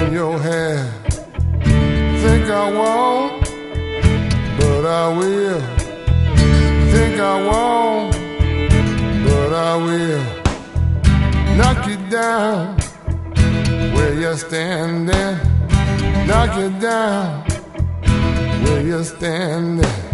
in your hair. Think I won't, but I will. Think I won't, but I will. Knock you down where you're standing. Knock you down where you're standing.